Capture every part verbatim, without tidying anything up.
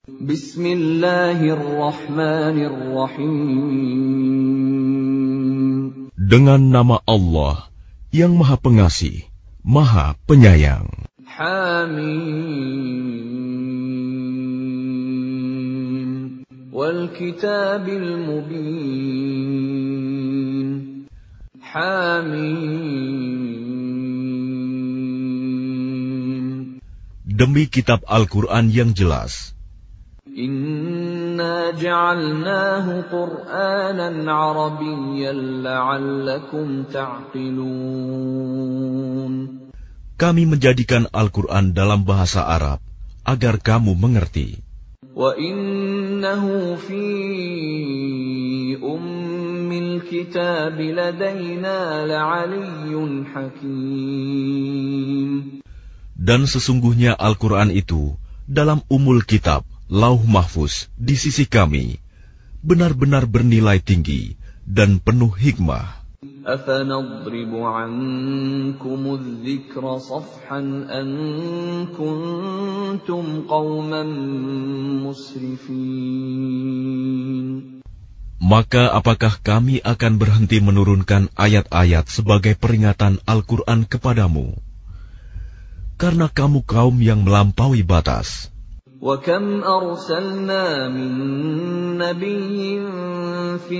Bismillahirrahmanirrahim. Dengan nama Allah yang Maha Pengasih, Maha Penyayang. Hamim. Wal kitabil mubin. Hamim. Demi kitab Al-Quran yang jelas. Inna ja'alnahu Qur'anan Arabiyyan la'allakum ta'qilun. Kami menjadikan Al-Quran dalam bahasa Arab agar kamu mengerti. Wa innahu fi ummil kitab ladaina la'aliyyun hakim. Dan sesungguhnya Al-Quran itu dalam umul kitab, Lauh Mahfuz di sisi kami, benar-benar bernilai tinggi dan penuh hikmah. Afanadribu ankumudz dzikra safhan an kuntum qauman musrifin. Maka apakah kami akan berhenti menurunkan ayat-ayat sebagai peringatan Al-Quran kepadamu? Karena kamu kaum yang melampaui batas. وَكَمْ أَرْسَلْنَا مِن نَّبِيٍّ فِي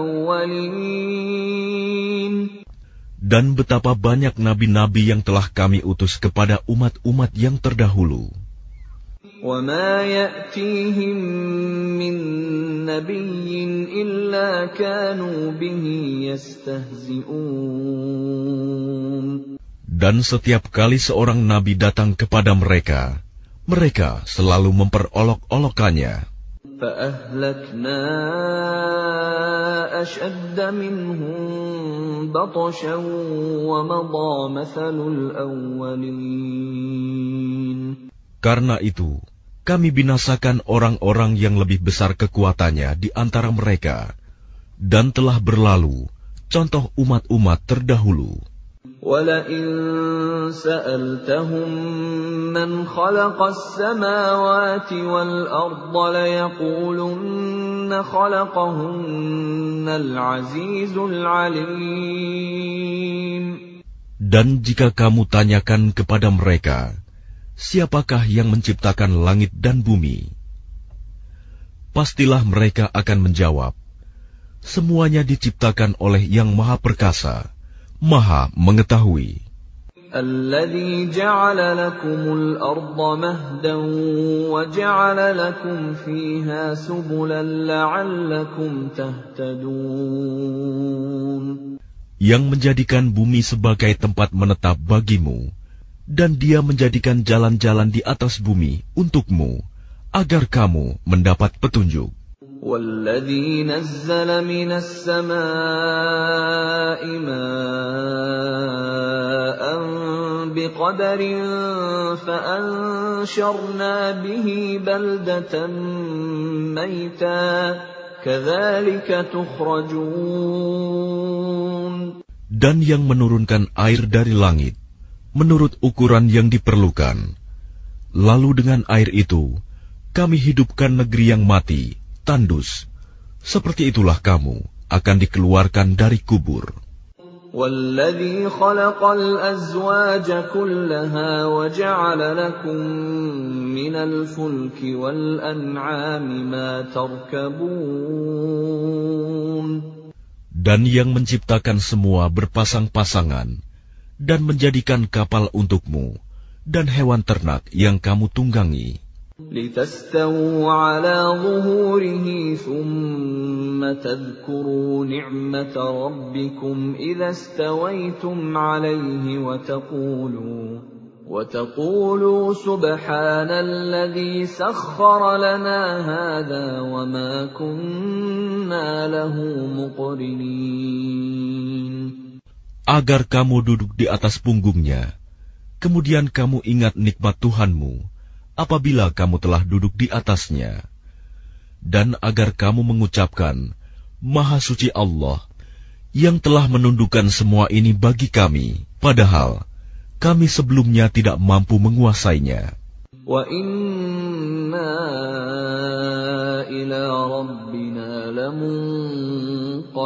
الْأَوَّلِينَ. Dan betapa banyak nabi-nabi yang telah kami utus kepada umat-umat yang terdahulu. وَمَا يَأْتِيهِم مِّن نَّبِيٍّ إِلَّا كَانُوا بِهِ يَسْتَهْزِئُونَ. Dan setiap kali seorang nabi datang kepada mereka, mereka selalu memperolok-olokannya. فَأَهْلَكْنَا أَشَدَّ مِنْهُمْ بَطْشًا وَمَضَى مَثَلُ الْأَوَّلِينَ. Karena itu, kami binasakan orang-orang yang lebih besar kekuatannya di antara mereka, dan telah berlalu contoh umat-umat terdahulu. وَلَئِن سَأَلْتَهُم مَّنْ خَلَقَ السَّمَاوَاتِ وَالْأَرْضَ لَيَقُولُنَّ خَلَقَهُنَّ الْعَزِيزُ الْعَلِيمُ. Dan jika kamu tanyakan kepada mereka, siapakah yang menciptakan langit dan bumi? Pastilah mereka akan menjawab, semuanya diciptakan oleh Yang Maha Perkasa, Maha Mengetahui. الَّذِي جَعَلَ لَكُمُ الْأَرْضَ مَهْدًا وَجَعَلَ لَكُمْ فِيهَا سُبُلًا لَعَلَّكُمْ تَهْتَدُونَ. Yang menjadikan bumi sebagai tempat menetap bagimu, dan Dia menjadikan jalan-jalan di atas bumi untukmu, agar kamu mendapat petunjuk. وَالَّذِي نَزَّلَ مِنَ السَّمَاءِ مَاءً بِقَدَرٍ فَأَنشَرْنَا بِهِ بَلْدَةً مَّيْتًا كَذَلِكَ تُخْرَجُونَ. Dan yang menurunkan air dari langit menurut ukuran yang diperlukan, lalu dengan air itu kami hidupkan negeri yang mati, tandus. Seperti itulah kamu akan dikeluarkan dari kubur. وَالَّذِي خَلَقَ الْأَزْوَاجَ كُلَّهَا وَجَعَلَ لَكُم مِّنَ الْفُلْكِ وَالْأَنْعَامِ مَا تَرْكَبُونَ. Dan yang menciptakan semua berpasang-pasangan dan menjadikan kapal untukmu dan hewan ternak yang kamu tunggangi. لِتَسْتَوُوا عَلَى ظُهُورِهِ ثُمَّ تَذْكُرُوا نِعْمَةَ رَبِّكُمْ إِذَا اسْتَوَيْتُمْ عَلَيْهِ وَتَقُولُوا وَتَقُولُوا سُبْحَانَ الَّذِي سَخَّرَ لَنَا هَذَا وَمَا كُنَّا لَهُ مُقْرِنِينَ. Agar kamu duduk di atas punggungnya, kemudian kamu ingat nikmat Tuhanmu apabila kamu telah duduk di atasnya, dan agar kamu mengucapkan, Maha Suci Allah, yang telah menundukkan semua ini bagi kami, padahal kami sebelumnya tidak mampu menguasainya. Wa inna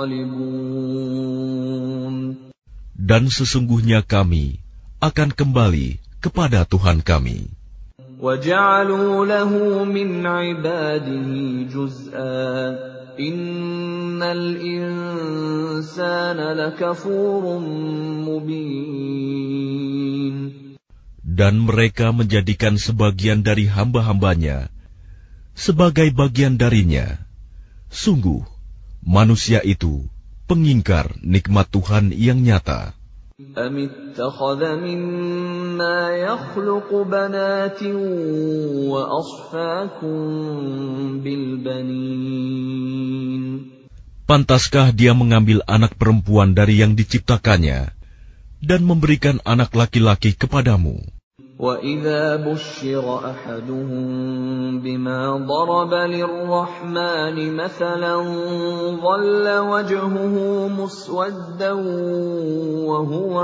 ينقلبون Dan sesungguhnya kami akan kembali kepada Tuhan kami. وَجَعَلُوا لَهُ مِنْ عِبَادِهِ جُزْءًا إِنَّ الْإِنسَانَ لَكَفُورٌ مُبِينٌ Dan mereka menjadikan sebagian dari hamba-hambanya sebagai bagian darinya. Sungguh, manusia itu pengingkar nikmat Tuhan yang nyata. أَمِ اتَّخَذَ مِمَّا يَخْلُقُ بَنَاتٍ وَأَصْفَاكُم بِالْبَنِينَ Pantaskah dia mengambil anak perempuan dari yang diciptakannya dan memberikan anak laki-laki kepadamu? وَإِذَا بُشِّرَ أَحَدُهُم بِمَا ضَرَبَ لِلرَّحْمَنِ مَثَلًا ظَلَّ وَجْهُهُ مُسْوَدًّا وَهُوَ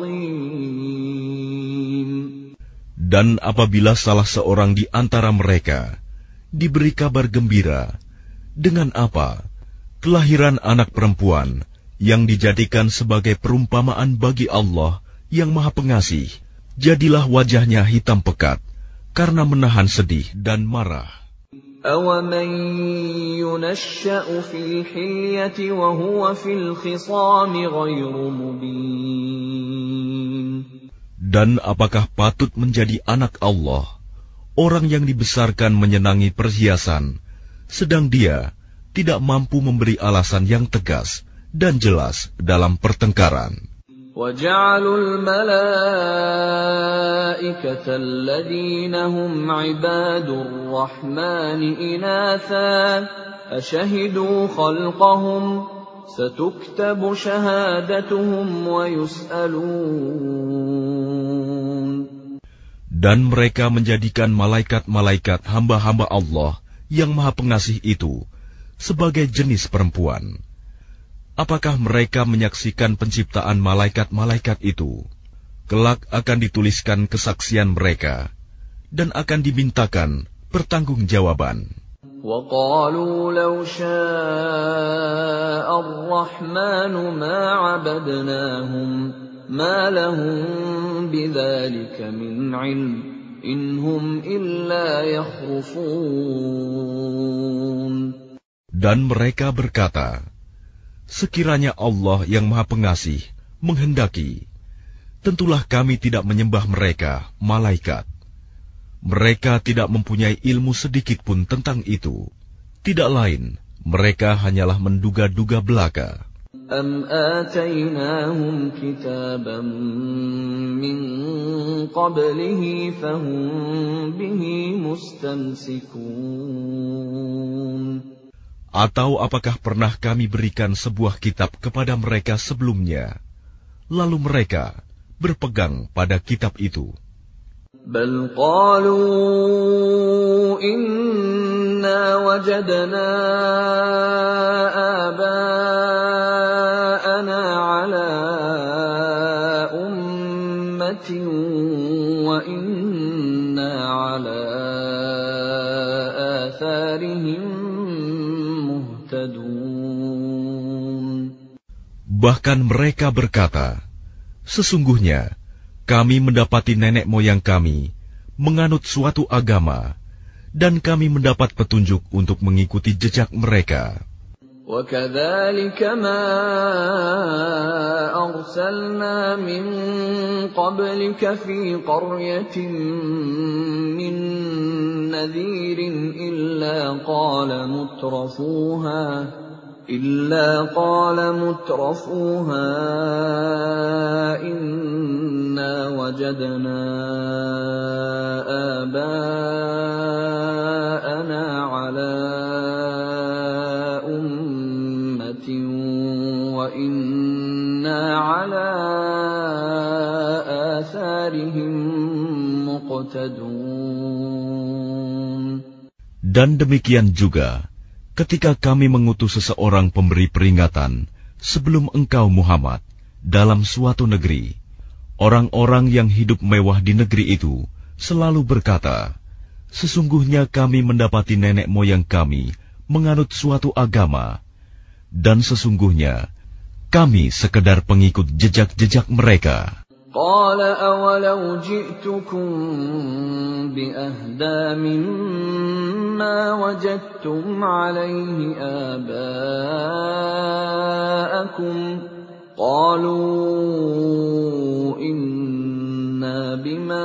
كَظِيمٌ Dan apabila salah seorang di antara mereka diberi kabar gembira dengan apa? Kelahiran anak perempuan yang dijadikan sebagai perumpamaan bagi Allah yang Maha Pengasih, jadilah wajahnya hitam pekat karena menahan sedih dan marah. أَوَمَن يُنَشَّأُ فِي الْحِلْيَةِ وَهُوَ فِي الْخِصَامِ غَيْرُ مُبِينٍ Dan apakah patut menjadi anak Allah orang yang dibesarkan menyenangi perhiasan, sedang dia tidak mampu memberi alasan yang tegas dan jelas dalam pertengkaran? وَجَعَلُوا الْمَلَائِكَةَ الَّذِينَ هُمْ عِبَادُ الرَّحْمَنِ إِنَاثًا أَشَهِدُوا خَلْقَهُمْ سَتُكْتَبُ شَهَادَتُهُمْ وَيُسْأَلُونَ Dan mereka menjadikan malaikat-malaikat hamba-hamba Allah yang Maha Pengasih itu sebagai jenis perempuan. Apakah mereka menyaksikan penciptaan malaikat-malaikat itu? Kelak akan dituliskan kesaksian mereka dan akan dimintakan pertanggungjawaban. وَقَالُوا لَوْ شَاءَ الرَّحْمَنُ مَا عَبَدْنَاهُمْ مَا لَهُم بِذَلِكَ مِنْ عِلْمٍ إِنْ هُمْ إِلَّا يَخْرُصُونَ Dan mereka berkata, sekiranya Allah yang Maha Pengasih menghendaki, tentulah kami tidak menyembah mereka, malaikat. Mereka tidak mempunyai ilmu sedikit pun tentang itu. Tidak lain, mereka hanyalah menduga-duga belaka. أَمْ آتَيْنَاهُمْ كِتَابًا مِّن قَبْلِهِ فَهُمْ بِهِ مُسْتَمْسِكُونَ Atau apakah pernah kami berikan sebuah kitab kepada mereka sebelumnya, lalu mereka berpegang pada kitab itu? بَلْ قَالُوا إِنَّا وَجَدْنَا آبَاءَنَا عَلَىٰ أُمَّةٍ وَإِنَّا عَلَىٰ آثَارِهِم Bahkan mereka berkata, sesungguhnya kami mendapati nenek moyang kami menganut suatu agama, dan kami mendapat petunjuk untuk mengikuti jejak mereka. وَكَذَلِكَ مَا أَرْسَلْنَا مِن قَبْلِكَ فِي قَرْيَةٍ مِّن نَّذِيرٍ إِلَّا قَالَ مُتْرَفُوهَا إِلَّا قَالَ مُتْرَفُوهَا إِنَّا وَجَدْنَا آبَاءَنَا عَلَىٰ أُمَّةٍ وَإِنَّا عَلَىٰ آثَارِهِم مُقْتَدُونَ. Dan demikian juga ketika kami mengutus seseorang pemberi peringatan sebelum engkau Muhammad dalam suatu negeri, orang-orang yang hidup mewah di negeri itu selalu berkata, sesungguhnya kami mendapati nenek moyang kami menganut suatu agama, Dan sesungguhnya kami sekedar pengikut jejak-jejak mereka. قال أولو جئتكم بأهدى مما وجدتم عليه آباءكم قالوا إنا بما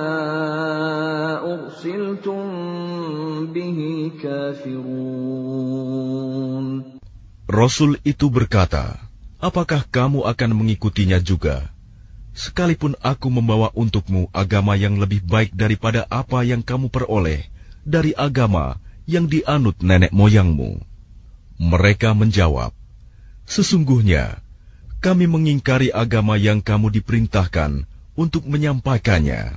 أرسلتم به كافرون. Rasul itu berkata, apakah kamu akan mengikutinya juga? Sekalipun aku membawa untukmu agama yang lebih baik daripada apa yang kamu peroleh dari agama yang dianut nenek moyangmu. Mereka menjawab, sesungguhnya kami mengingkari agama yang kamu diperintahkan untuk menyampaikannya.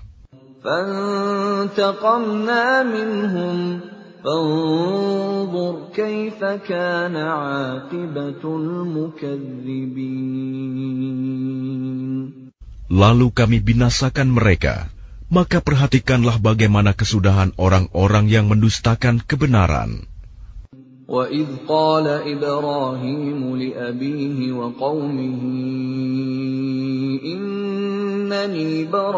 فانتقمنا منهم فانظر كيف كان عاقبة المكذبين. Lalu kami binasakan mereka, maka perhatikanlah bagaimana kesudahan orang-orang yang mendustakan kebenaran. وَإِذْ قَالَ إِبْرَاهِيمُ لِأَبِيهِ وَقَوْمِهِ إِنَّنِي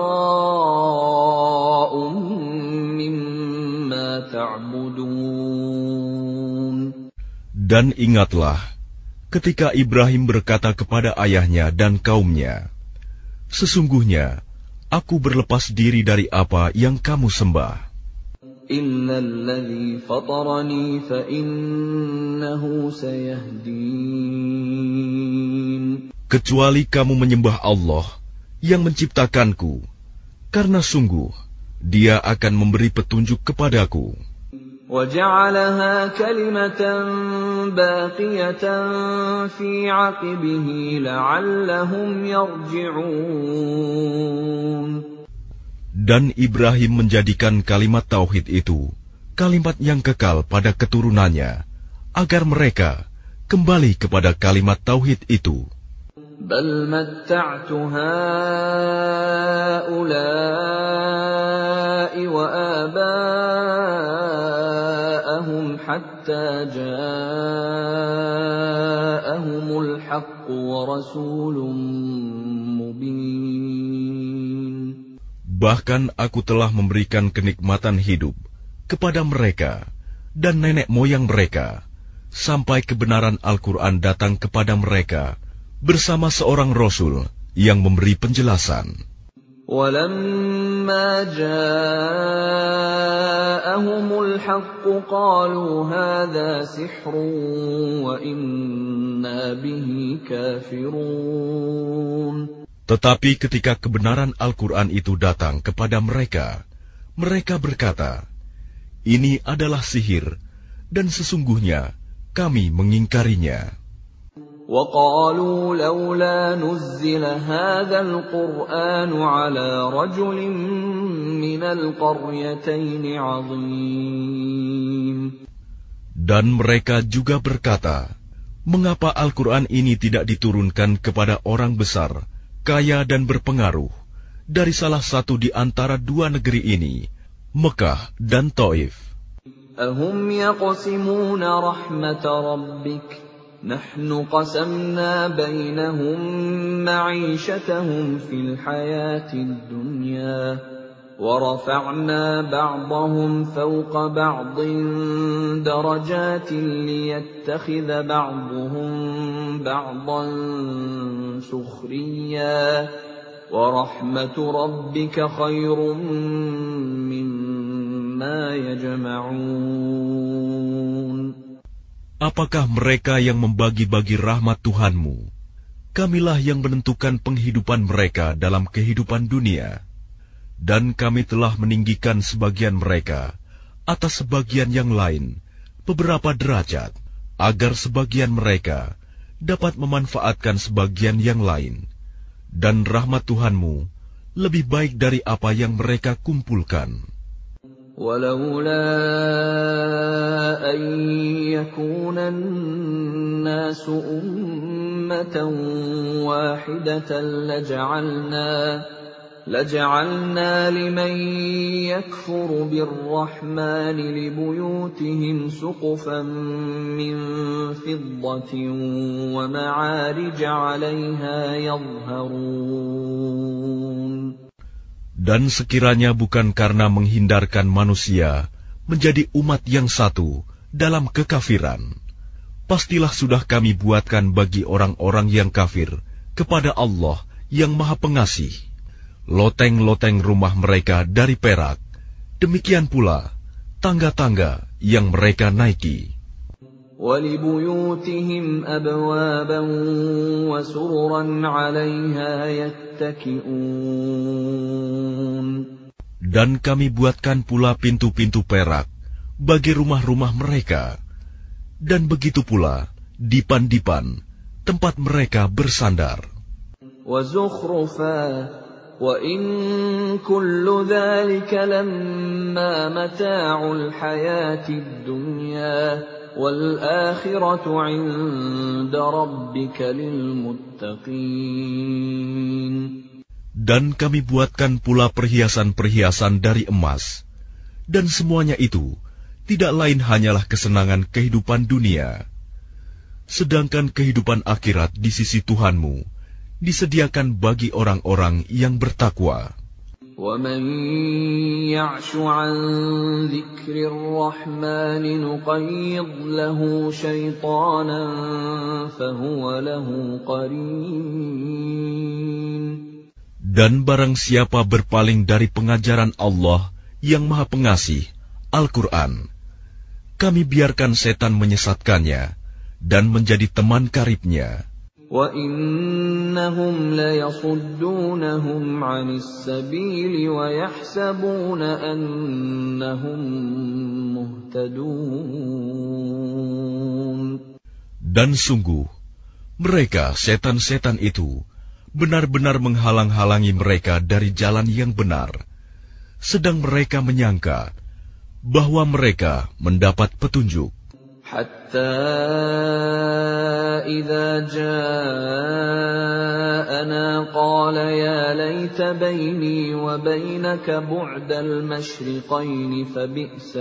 بَرَاءٌ مِّمَّا تَعْبُدُونَ. Dan ingatlah, ketika Ibrahim berkata kepada ayahnya dan kaumnya, sesungguhnya aku berlepas diri dari apa yang kamu sembah. إِلَّا الَّذِي فَطَرَنِي فَإِنَّهُ سَيَهْدِينِ. Kecuali kamu menyembah Allah yang menciptakanku, karena sungguh Dia akan memberi petunjuk kepadaku. وَجَعَلَهَا كَلِمَةً بَاقِيَةً فِي عَقِبِهِ لَعَلَّهُمْ يَرْجِعُونَ. Dan Ibrahim menjadikan kalimat tauhid itu kalimat yang kekal pada keturunannya, agar mereka kembali kepada kalimat tauhid itu. بَلْ مَتَّعْتُ هَؤُلَاءِ وَآبَاءَهُمْ حَتَّى جَاءَهُمُ الْحَقُّ وَرَسُولٌ مُّبِينٌ. Bahkan aku telah memberikan kenikmatan hidup kepada mereka dan nenek moyang mereka, sampai kebenaran Al-Quran datang kepada mereka bersama seorang Rasul yang memberi penjelasan. وَلَمَّا جَاءَهُمُ الْحَقُّ قَالُوا هَذَا سِحْرٌ وَإِنَّا بِهِ كَافِرُونَ. Tetapi ketika kebenaran Al-Quran itu datang kepada mereka, mereka berkata, ini adalah sihir, dan sesungguhnya kami mengingkarinya. وَقَالُوا لَوْلَا نُزِّلَ هَذَا الْقُرْآنُ عَلَى رَجُلٍ مِّنَ الْقَرْيَتَيْنِ عَظِيمٍ. Dan mereka juga berkata, mengapa Al-Quran ini tidak diturunkan kepada orang besar, kaya dan berpengaruh, dari salah satu di antara dua negeri ini, Mekah dan Taif. أَهُمْ يَقْسِمُونَ رَحْمَةَ رَبِّكَ نَحْنُ قَسَمْنَا بَيْنَهُمْ مَعِيشَتَهُمْ فِي الْحَيَاةِ الدُّنْيَا وَرَفَعْنَا بَعْضَهُمْ فَوْقَ بَعْضٍ دَرَجَاتٍ لِيَتَّخِذَ بَعْضُهُمْ بَعْضًا سُخْرِيًّا وَرَحْمَةُ رَبِّكَ خَيْرٌ مِّمَّا يَجْمَعُونَ. Apakah mereka yang membagi-bagi rahmat Tuhanmu? Kamilah yang menentukan penghidupan mereka dalam kehidupan dunia. Dan kami telah meninggikan sebagian mereka atas sebagian yang lain beberapa derajat, agar sebagian mereka dapat memanfaatkan sebagian yang lain. Dan rahmat Tuhanmu lebih baik dari apa yang mereka kumpulkan. وَلَوْلَا أَن يَكُونَ النَّاسُ أُمَّةً وَاحِدَةً لَجَعَلْنَا لَجَعَلْنَا لِمَن يَكْفُرُ بِالرَّحْمَنِ لِبُيُوتِهِمْ سُقُفًا مِّن فِضَّةٍ وَمَعَارِجَ عَلَيْهَا يَظْهَرُونَ. Dan sekiranya bukan karena menghindarkan manusia menjadi umat yang satu dalam kekafiran, pastilah sudah kami buatkan bagi orang-orang yang kafir kepada Allah yang Maha Pengasih loteng-loteng rumah mereka dari perak, demikian pula tangga-tangga yang mereka naiki. وَلِبُيُوتِهِمْ أَبْوَابًا وَسُرُرًا عَلَيْهَا يَتَّكِئُونَ. Dan kami buatkan pula pintu-pintu perak bagi rumah-rumah mereka, dan begitu pula dipan-dipan tempat mereka bersandar. وَزُخْرُفًا وَإِن كُلُّ ذَلِكَ لَمَّا مَتَاعُ الْحَيَاةِ الدُّنْيَا وَالْآخِرَةُ عِندَ رَبِّكَ لِلْمُتَّقِينَ. Dan kami buatkan pula perhiasan-perhiasan dari emas, dan semuanya itu tidak lain hanyalah kesenangan kehidupan dunia. Sedangkan kehidupan akhirat di sisi Tuhanmu disediakan bagi orang-orang yang bertakwa. وَمَن يَعْشُ عَن ذِكْرِ الرَّحْمَنِ نُقَيِّضْ لَهُ شَيْطَانًا فَهُوَ لَهُ قَرِينٌ. Dan barang siapa berpaling dari pengajaran Allah yang Maha Pengasih, Al-Quran, kami biarkan setan menyesatkannya dan menjadi teman karibnya. وَإِنَّهُمْ لَيَصُدُّونَهُمْ عَنِ السَّبِيلِ وَيَحْسَبُونَ أَنَّهُمْ مُهْتَدُونَ. Dan sungguh, mereka setan-setan itu benar-benar menghalang-halangi mereka dari jalan yang benar, sedang mereka menyangka bahwa mereka mendapat petunjuk. حَتَّى إِذَا جَاءَنَا قَالَ يَا لَيْتَ بَيْنِي وَبَيْنَكَ بُعْدَ الْمَشْرِقَيْنِ فَبِئْسَ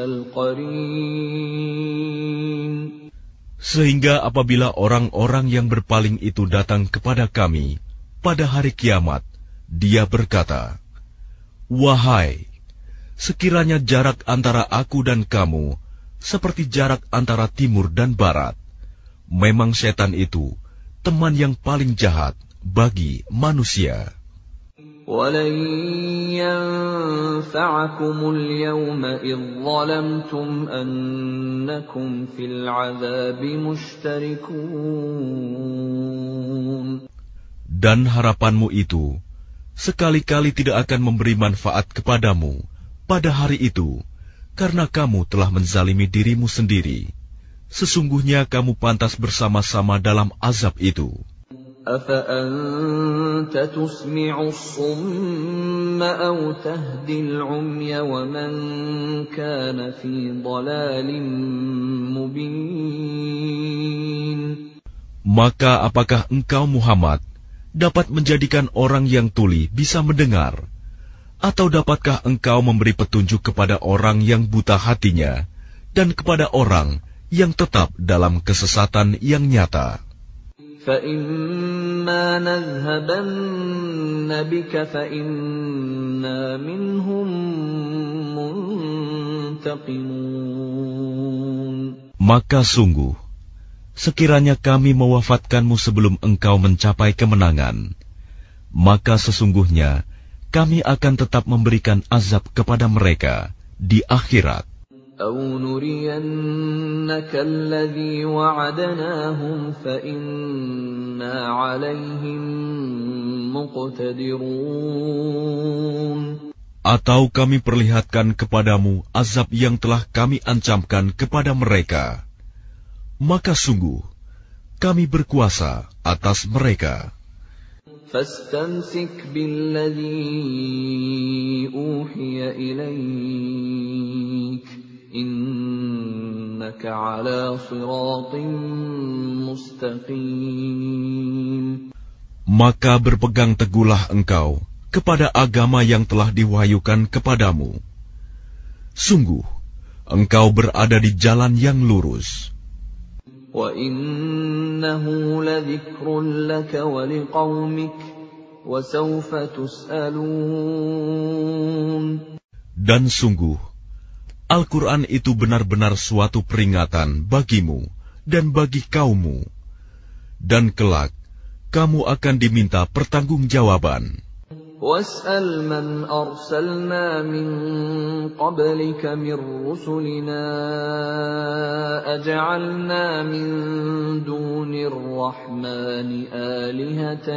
الْقَرِينُ. Sehingga apabila orang-orang yang berpaling itu datang kepada kami pada hari kiamat, dia berkata, "Wahai, sekiranya jarak antara aku dan kamu seperti jarak antara timur dan barat, memang setan itu teman yang paling jahat bagi manusia." وَلَن يَنفَعَكُمُ الْيَوْمَ إِذ ظَّلَمْتُمْ أَنَّكُمْ فِي الْعَذَابِ مُشْتَرِكُونَ. Dan harapanmu itu sekali-kali tidak akan memberi manfaat kepadamu pada hari itu, karena kamu telah menzalimi dirimu sendiri. Sesungguhnya kamu pantas bersama-sama dalam azab itu. أَفَأَنْتَ تُسْمِعُ الصُّمَّ أَوْ تَهْدِي الْعُمْيَ وَمَنْ كَانَ فِي ضَلَالٍ مُبِينٍ. Maka apakah engkau Muhammad dapat menjadikan orang yang tuli bisa mendengar? Atau dapatkah engkau memberi petunjuk kepada orang yang buta hatinya dan kepada orang yang tetap dalam kesesatan yang nyata? فَإِمَّا نَذْهَبَنَّ بِكَ فَإِنَّا مِنْهُمْ مُنْتَقِمُونَ. Maka sungguh, sekiranya kami mewafatkanmu sebelum engkau mencapai kemenangan, maka sesungguhnya kami akan tetap memberikan azab kepada mereka di akhirat. أَوْ نُرِيَنَّكَ الَّذِي وَعَدْنَاهُمْ فَإِنَّا عَلَيْهِمْ مُقْتَدِرُونَ. Atau kami perlihatkan kepadamu azab yang telah kami ancamkan kepada mereka, maka sungguh kami berkuasa atas mereka. فَاسْتَمْسِكْ بِالَّذِي أُوحِيَ إِلَيْكَ إِنَّكَ عَلَى صِرَاطٍ مُسْتَقِيمٍ. Maka berpegang teguhlah engkau kepada agama yang telah diwahyukan kepadamu. Sungguh, engkau berada di jalan yang lurus. وَإِنَّهُ لَذِكْرٌ لَكَ وَلِقَوْمِكَ وَسَوْفَ تُسْأَلُونَ. Dan sungguh, Al-Quran itu benar-benar suatu peringatan bagimu dan bagi kaummu. Dan kelak, kamu akan diminta pertanggungjawaban. وَاسْأَلْ مَنْ أَرْسَلْنَا مِنْ قَبْلِكَ مِنْ رُسُلِنَا أَجَعَلْنَا مِنْ دُونِ الرَّحْمَنِ آلِهَةً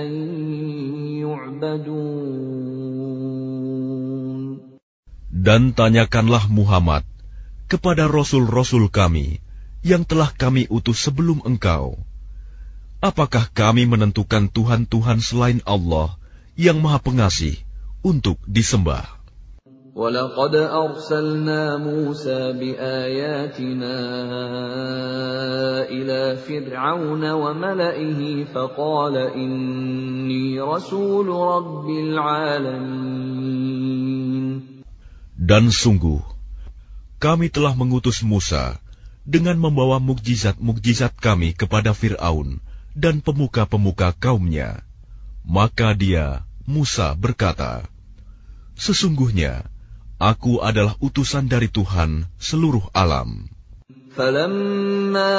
يُعْبَدُونَ. Dan tanyakanlah Muhammad kepada rasul-rasul kami yang telah kami utus sebelum engkau. Apakah kami menentukan Tuhan-Tuhan selain Allah yang Maha Pengasih untuk disembah? وَلَقَدْ أَرْسَلْنَا مُوسَى بِآيَاتِنَا إِلَى فِرْعَوْنَ وَمَلَئِهِ فَقَالَ إِنِّي رَسُولُ رَبِّ الْعَالَمِينَ. Dan sungguh, kami telah mengutus Musa dengan membawa mukjizat-mukjizat kami kepada Fir'aun dan pemuka-pemuka kaumnya. Maka dia, Musa, berkata, sesungguhnya, aku adalah utusan dari Tuhan seluruh alam. فَلَمَّا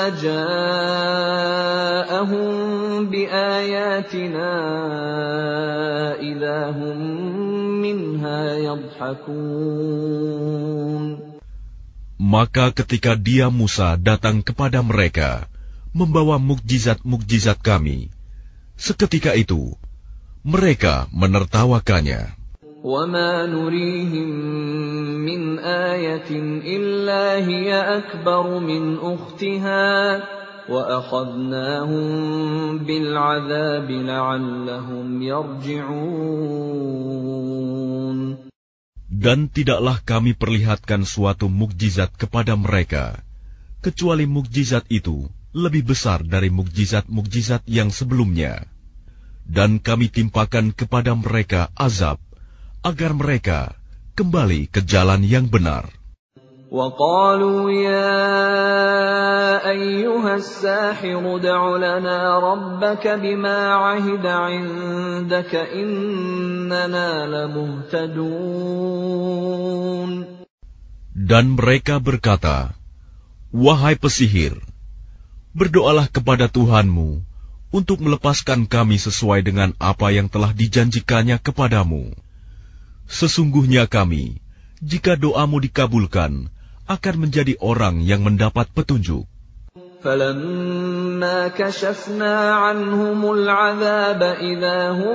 جَاءَهُم بِآيَاتِنَا إِذَا هُم مِّنْهَا يَضْحَكُونَ. Maka ketika dia, Musa, datang kepada mereka, membawa mukjizat-mukjizat kami, seketika itu, mereka menertawakannya. وَمَا نُرِيهِم مِّنْ آيَةٍ إِلَّا هِيَ أَكْبَرُ مِنْ أُخْتِهَا وَأَخَذْنَاهُم بِالْعَذَابِ لَعَلَّهُمْ يَرْجِعُونَ. Dan tidaklah kami perlihatkan suatu mukjizat kepada mereka, kecuali mukjizat itu lebih besar dari mukjizat-mukjizat yang sebelumnya. Dan kami timpakan kepada mereka azab, agar mereka kembali ke jalan yang benar. وَقَالُوا يَا أَيُّهَا السَّاحِرُ ادْعُ لَنَا رَبَّكَ بِمَا عَهِدَ عِندَكَ إِنَّنَا لَمُهْتَدُونَ. Dan mereka berkata, wahai pesihir, berdoalah kepada Tuhanmu untuk melepaskan kami sesuai dengan apa yang telah dijanjikannya kepadamu. Sesungguhnya kami, jika doamu dikabulkan, akan menjadi orang yang mendapat petunjuk. فَلَمَّا كَشَفْنَا عَنْهُمُ الْعَذَابَ إِذَا هُمْ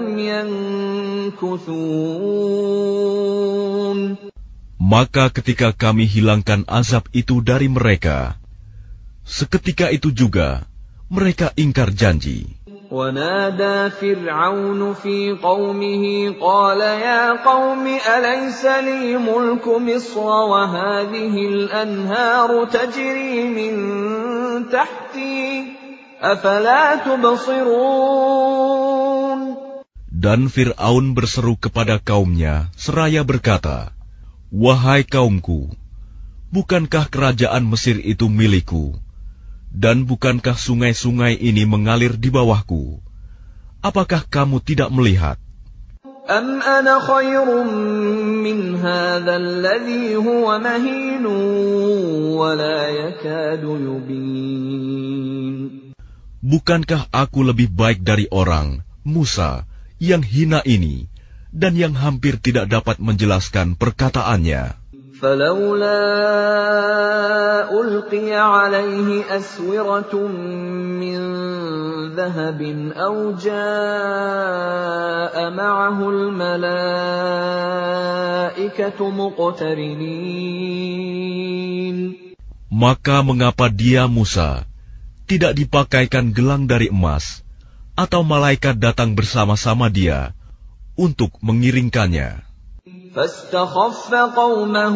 يَنكُثُونَ. Maka ketika kami hilangkan azab itu dari mereka, seketika itu juga mereka ingkar janji. وَنَادَى فِرْعَوْنُ فِي قَوْمِهِ قَالَ يَا قَوْمِ أَلَيْسَ لِي مُلْكُ مِصْرَ وَهَٰذِهِ الْأَنْهَارُ تَجْرِي مِن تَحْتِي أَفَلَا تُبْصِرُونَ. Dan Fir'aun berseru kepada kaumnya seraya berkata, wahai kaumku, bukankah kerajaan Mesir itu milikku? Dan bukankah sungai-sungai ini mengalir di bawahku? Apakah kamu tidak melihat? أَمْ أَنَا خَيْرٌ مِّنْ هَٰذَا الَّذِي هُوَ مَهِينٌ وَلَا يَكَادُ يُبِينُ. Bukankah aku lebih baik dari orang, Musa, yang hina ini, dan yang hampir tidak dapat menjelaskan perkataannya? فَلَوْلَا أُلْقِيَ عَلَيْهِ أَسْوِرَةٌ مِّن ذَهَبٍ أَوْ جَاءَ مَعَهُ الْمَلَائِكَةُ مُقْتَرِنِينَ. Maka mengapa dia, Musa, tidak dipakaikan gelang dari emas, atau malaikat datang bersama-sama dia untuk mengiringkannya? فَاسْتَخَفَّ قَوْمَهُ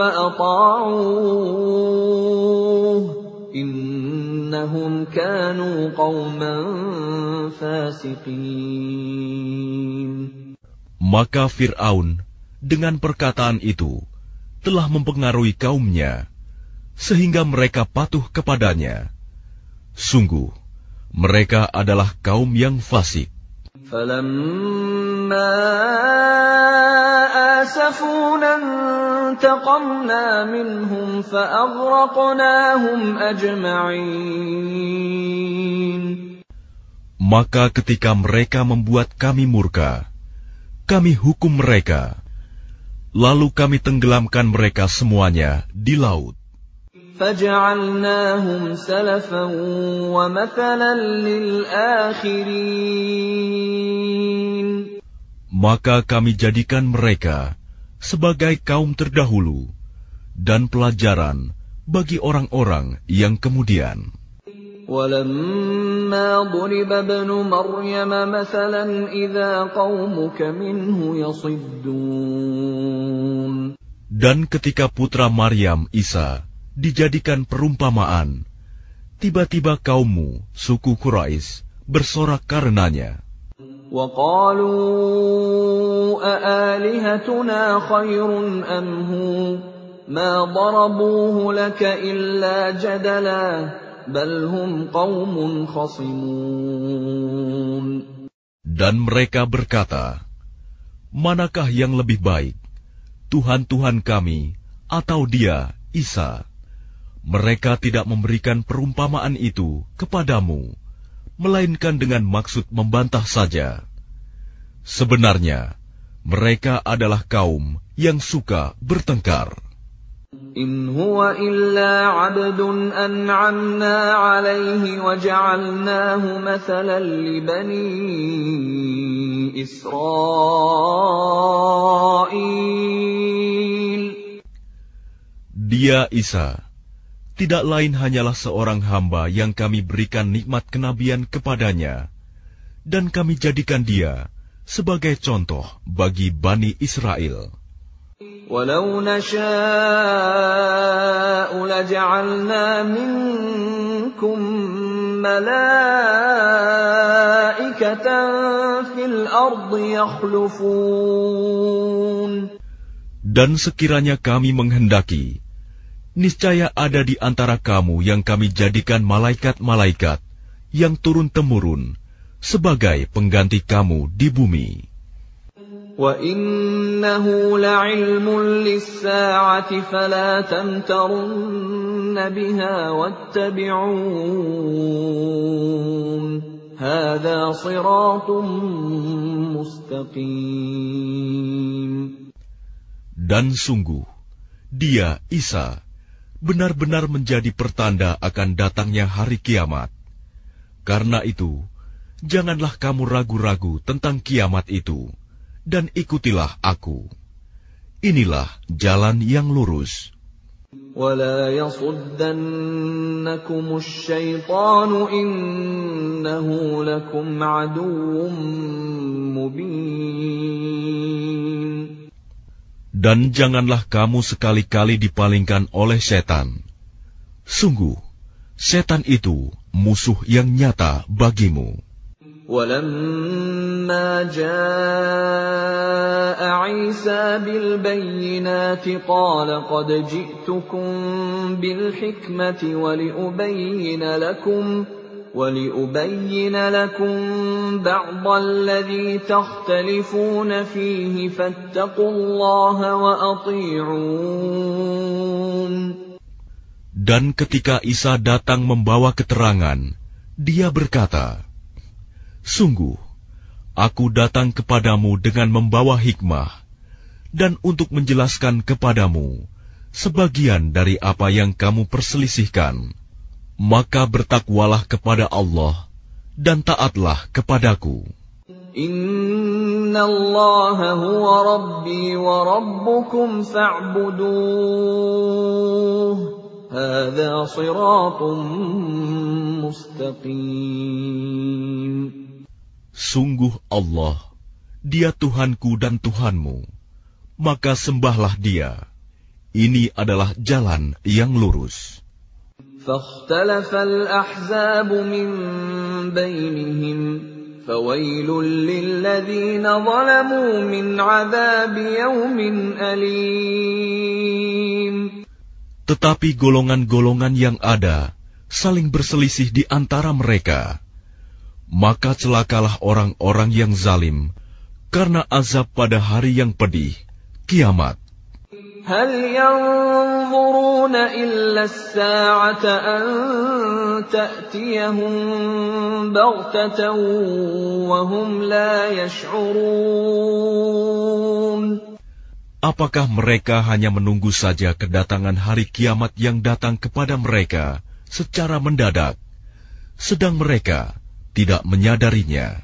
فَأَطَاعُوهُ إِنَّهُمْ كَانُوا قَوْمًا فَاسِقِينَ. Maka Fir'aun dengan perkataan itu telah mempengaruhi kaumnya, sehingga mereka patuh kepadanya. Sungguh, mereka adalah kaum yang fasik. فَلَمَّا آسَفُونَا انتَقَمْنَا مِنْهُمْ فَأَغْرَقْنَاهُمْ أَجْمَعِينَ. Maka ketika mereka membuat kami murka, kami hukum mereka, lalu kami tenggelamkan mereka semuanya di laut. فَجَعَلْنَاهُمْ سَلَفًا وَمَثَلًا لِلْآخِرِينَ. Maka kami jadikan mereka sebagai kaum terdahulu dan pelajaran bagi orang-orang yang kemudian. وَلَمَّا ضُرِبَ ابْنُ مَرْيَمَ مَثَلًا إِذَا قَوْمُكَ مِنْهُ يَصِدُّونَ. Dan ketika putra Maryam, Isa, dijadikan perumpamaan, tiba-tiba kaummu, suku Quraisy, bersorak karenanya. وَقَالُوا أَآلِهَتُنَا خَيْرٌ أَمْ هُوَ مَا ضَرَبُوهُ لَكَ إِلَّا جَدَلًا بَلْ هُمْ قَوْمٌ خَصِمُونَ. Dan mereka berkata, manakah yang lebih baik, Tuhan-Tuhan kami atau dia, Isa? Mereka tidak memberikan perumpamaan itu kepadamu, melainkan dengan maksud membantah saja. Sebenarnya, mereka adalah kaum yang suka bertengkar. إِنْ هُوَ إِلَّا عَبْدٌ أَنْعَمْنَا عَلَيْهِ وَجَعَلْنَاهُ مَثَلًا لِبَنِي إِسْرَائِيلَ. Dia, Isa, tidak lain hanyalah seorang hamba yang kami berikan nikmat kenabian kepadanya, dan kami jadikan dia sebagai contoh bagi Bani Israel. وَلَوْ نَشَاءُ لَجَعَلْنَا مِنكُم مَّلَائِكَةً فِي الْأَرْضِ يَخْلُفُونَ. Dan sekiranya kami menghendaki, niscaya ada di antara kamu yang kami jadikan malaikat-malaikat yang turun-temurun sebagai pengganti kamu di bumi. وَإِنَّهُ لَعِلْمٌ لِلسَّاعَةِ فَلَا تَمْتَرُنَّ بِهَا وَاتَّبِعُونِ هَذَا صِرَاطٌ مُسْتَقِيمٌ. Dan sungguh, dia, Isa, benar-benar menjadi pertanda akan datangnya hari kiamat. Karena itu, janganlah kamu ragu-ragu tentang kiamat itu, dan ikutilah aku. Inilah jalan yang lurus. وَلَا يَصُدَّنَّكُمُ الشَّيْطَانُ إِنَّهُ لَكُمْ عَدُوٌّ مُبِينٌ. Dan janganlah kamu sekali-kali dipalingkan oleh setan. Sungguh, setan itu musuh yang nyata bagimu. وَلَمَّا جَاءَ عِيسَى بِالْبَيِّنَاتِ قَالَ قَدْ جِئْتُكُم بِالْحِكْمَةِ وَلِأُبَيِّنَ لَكُمْ وَلِأُبَيِّنَ لَكُمْ بَعْضَ الَّذِي تَخْتَلِفُونَ فِيهِ فَاتَّقُوا اللَّهَ وَأَطِيعُونِ. Dan ketika Isa datang membawa keterangan, dia berkata, sungguh, aku datang kepadamu dengan membawa hikmah, dan untuk menjelaskan kepadamu sebagian dari apa yang kamu perselisihkan. Maka bertakwalah kepada Allah, dan taatlah kepadaku. Inna Allah huwa Rabbi wa Rabbukum fa'buduh. Hadha siratun mustaqim. Sungguh Allah, Dia Tuhanku dan Tuhanmu, maka sembahlah Dia. Ini adalah jalan yang lurus. فاختلف الأحزاب من بينهم فَوَيْلٌ لِّلَّذِينَ ظَلَمُوا مِنْ عَذَابِ يَوْمٍ أَلِيمٍ. Tetapi golongan-golongan yang ada saling berselisih di antara mereka. Maka celakalah orang-orang yang zalim karena azab pada hari yang pedih, kiamat. هَلْ يَنظُرُونَ إِلَّا السَّاعَةَ أَن تَأْتِيَهُم بَغْتَةً وَهُمْ لَا يَشْعُرُونَ. Apakah mereka hanya menunggu saja kedatangan hari kiamat yang datang kepada mereka secara mendadak, sedang mereka tidak menyadarinya?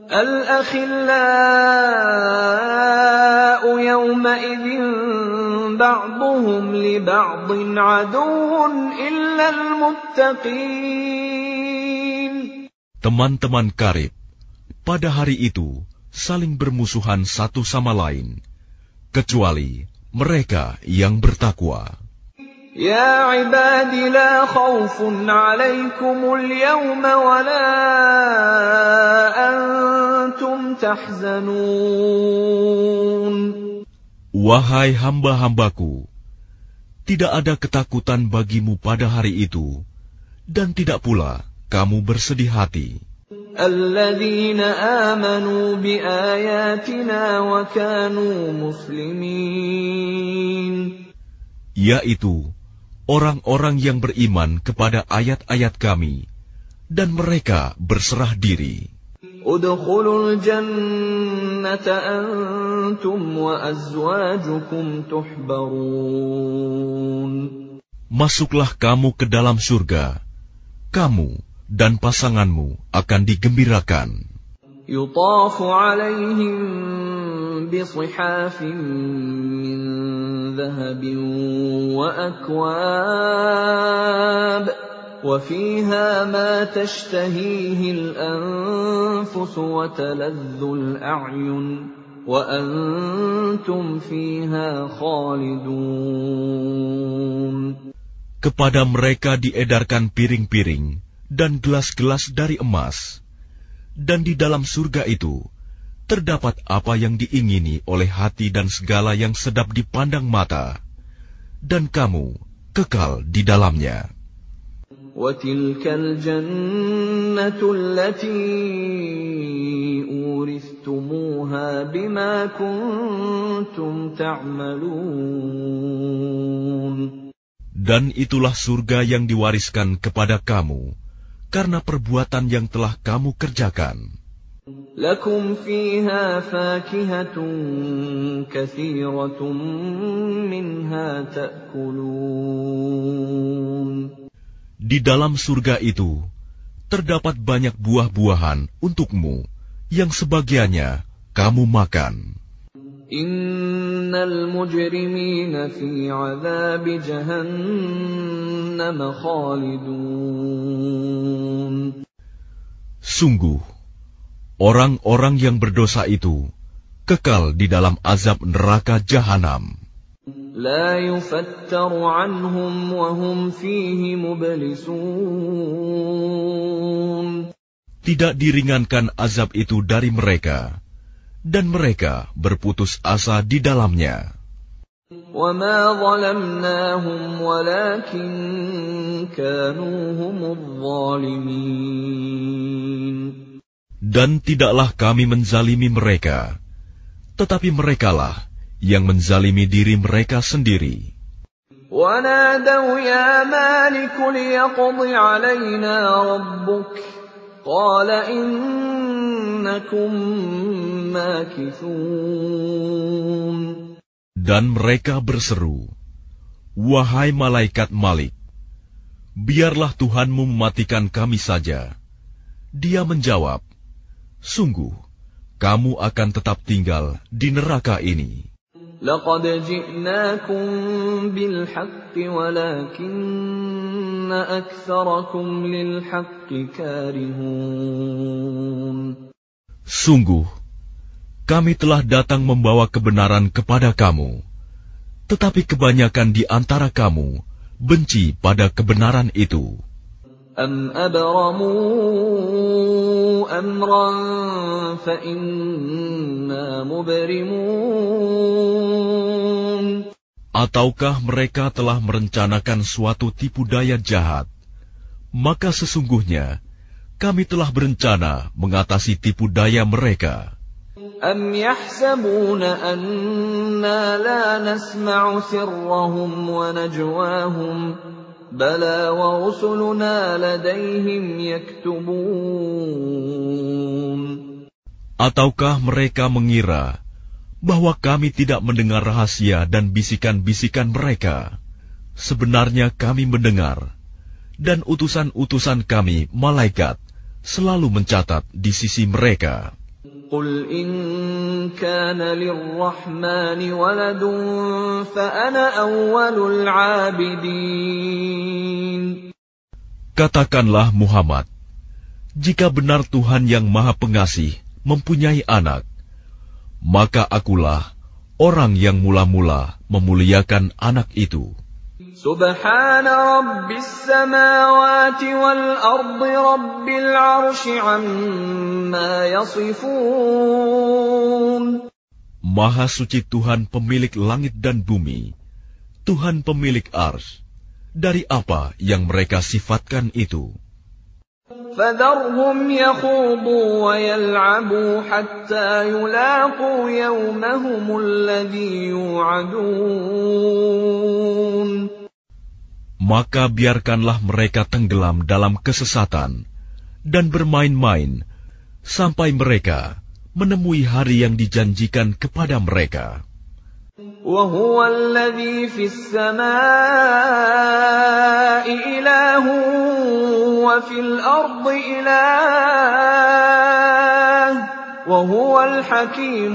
الْأَخِلَّاءُ يَوْمَئِذٍ بَعْضُهُمْ لِبَعْضٍ عَدُوٌّ إِلَّا الْمُتَّقِينَ. Teman-teman karib pada hari itu saling bermusuhan satu sama lain, kecuali mereka yang bertakwa. يا عباد لا خوف عليكم اليوم ولا أنتم تحزنون. Wahai hamba-hambaku, tidak ada ketakutan bagimu pada hari itu, dan tidak pula kamu bersedih hati. الذين آمنوا بآياتنا وكانوا مسلمين. Yaitu orang-orang yang beriman kepada ayat-ayat kami, dan mereka berserah diri. Udkhulul jannata antum wa azwajukum tuhbarun. Masuklah kamu ke dalam surga, kamu dan pasanganmu akan digembirakan. Yutafu alaihim bisihafin min dhahabin wa akwab wa fiha ma tashtahihi al-anfus wa taladhdhu al-a'yun wa antum fiha khalidun. Kepada mereka diedarkan piring-piring dan gelas-gelas dari emas, dan di dalam surga itu terdapat apa yang diingini oleh hati dan segala yang sedap dipandang mata, dan kamu kekal di dalamnya. وَتِلْكَ الْجَنَّةُ الَّتِي أُورِثْتُمُوهَا بِمَا كُنتُمْ تَعْمَلُونَ. Dan itulah surga yang diwariskan kepada kamu karena perbuatan yang telah kamu kerjakan. Lakum fiha fakihatun katsiratun minha ta'kulun. Di dalam surga itu terdapat banyak buah-buahan untukmu yang sebagiannya kamu makan. Innal mujrimina fi 'adzabi jahannam khalidun. Sungguh, orang-orang yang berdosa itu kekal di dalam azab neraka jahanam. La yufattaru 'anhum wa hum fihi mublisun. Tidak diringankan azab itu dari mereka, dan mereka berputus asa di dalamnya. وَمَا ظَلَمْنَاهُمْ وَلَكِنْ كَانُوا هُمُ الظَّالِمِينَ. Dan tidaklah kami menzalimi mereka, tetapi merekalah yang menzalimi diri mereka sendiri. وَنَادَوْا يَا مَالِكُ لِيَقْضِ عَلَيْنَا رَبُّكَ قَالَ إِنَّكُمْ مَاكِثُونَ. Dan mereka berseru, "Wahai malaikat Malik, biarlah Tuhanmu mematikan kami saja." Dia menjawab, "Sungguh, kamu akan tetap tinggal di neraka ini." لَقَدْ جِئْنَاكُمْ بِالْحَقِّ وَلَكِنَّ أَكْثَرَكُمْ لِلْحَقِّ كَارِهُونَ. Sungguh, kami telah datang membawa kebenaran kepada kamu, tetapi kebanyakan di antara kamu benci pada kebenaran itu. أَمْ أَبْرَمُوا أَمْرًا فَإِنَّا مُبْرِمُونَ. Ataukah mereka telah merencanakan suatu tipu daya jahat? Maka sesungguhnya kami telah berencana mengatasi tipu daya mereka. أَمْ يَحْسَبُونَ أَنَّا لَا نَسْمَعُ سِرَّهُمْ وَنَجْوَاهُمْ بَلَى وَرُسُلُنَا لَدَيْهِمْ يَكْتُبُونَ. Ataukah mereka mengira bahwa kami tidak mendengar rahasia dan bisikan-bisikan mereka? Sebenarnya kami mendengar, dan utusan-utusan kami, malaikat, selalu mencatat di sisi mereka. قُلْ إِنْ كَانَ لِلرَّحْمَنِ وَلَدٌ فَأَنَا أَوَّلُ الْعَابِدِينَ. Katakanlah Muhammad, jika benar Tuhan yang Maha Pengasih mempunyai anak, maka akulah orang yang mula-mula memuliakan anak itu. Subhana rabbis samawati wal ardi rabbil arsy amma yasifun. Maha suci Tuhan pemilik langit dan bumi, Tuhan pemilik arsy, dari apa yang mereka sifatkan itu. فَذَرْهُمْ يَخُوضُوا وَيَلْعَبُوا حَتَّى يُلَاقُوا يَوْمَهُمُ الَّذِي يُوعَدُونَ. Maka biarkanlah mereka tenggelam dalam kesesatan dan bermain-main sampai mereka menemui hari yang dijanjikan kepada mereka. وَهُوَ الَّذِي فِي السَّمَاءِ إِلَٰهٌ وَفِي الْأَرْضِ إِلَٰهٌ وَهُوَ الْحَكِيمُ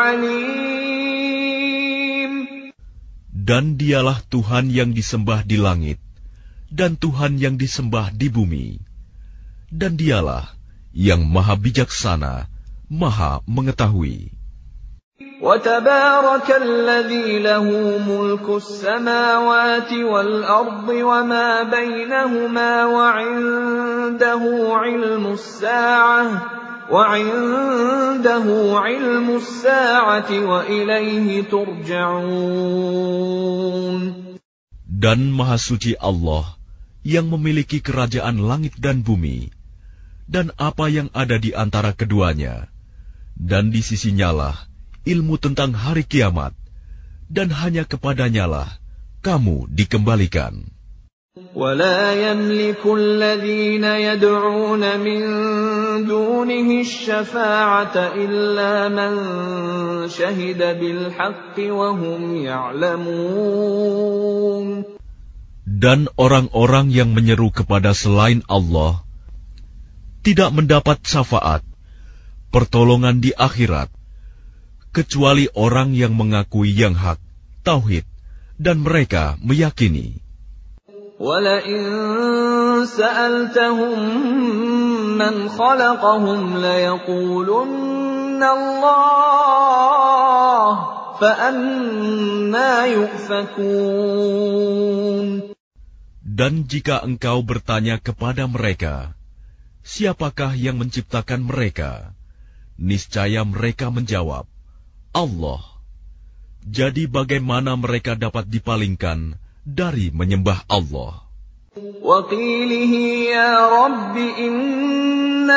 الْعَلِيمُ. Dan dialah Tuhan yang disembah di langit, dan Tuhan yang disembah di bumi. Dan dialah yang maha bijaksana, maha mengetahui. وَتَبَارَكَ الَّذِي لَهُ مُلْكُ السَّمَاوَاتِ وَالْأَرْضِ وَمَا بَيْنَهُمَا وَعِندَهُ عِلْمُ السَّاعَةِ وَعِندَهُ عِلْمُ السَّاعَةِ وَإِلَيْهِ تُرْجَعُونَ. Dan Maha Suci Allah yang memiliki kerajaan langit dan bumi, dan apa yang ada di antara keduanya, dan di sisinyalah ilmu tentang hari kiamat, dan hanya kepadanyalah kamu dikembalikan. وَلَا يَمْلِكُ الَّذِينَ يَدْعُونَ مِن دُونِهِ الشَّفَاعَةَ إِلَّا مَن شَهِدَ بِالْحَقِّ وَهُمْ يَعْلَمُونَ. Dan orang-orang yang menyeru kepada selain Allah tidak mendapat syafaat, pertolongan di akhirat, kecuali orang yang mengakui yang hak, tauhid, dan mereka meyakini. وَلَئِن سَأَلْتَهُم مَّنْ خَلَقَهُمْ لَيَقُولُنَّ اللَّهُ فَأَنَّىٰ يُؤْفَكُونَ. Dan jika engkau bertanya kepada mereka, siapakah yang menciptakan mereka? Niscaya mereka menjawab, Allah. Jadi bagaimana mereka dapat dipalingkan dari menyembah Allah? وَقِيلِهِ يَا رَبِّ إِنَّ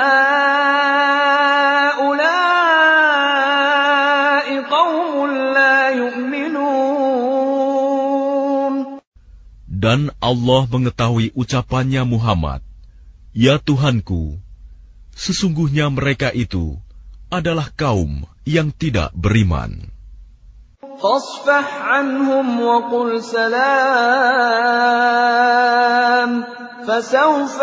هَٰؤُلَاءِ قَوْمٌ لَّا يُؤْمِنُونَ. Dan Allah mengetahui ucapannya Muhammad, Ya Tuhanku, sesungguhnya mereka itu adalah kaum yang tidak beriman. فَاصْفَحْ عَنْهُمْ وَقُلْ سَلَامٌ فَسَوْفَ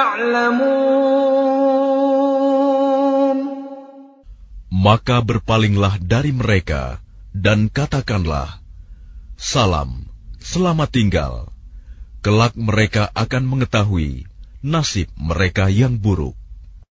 يَعْلَمُونَ. Maka berpalinglah dari mereka dan katakanlah, Salam, selamat tinggal. Kelak mereka akan mengetahui nasib mereka yang buruk.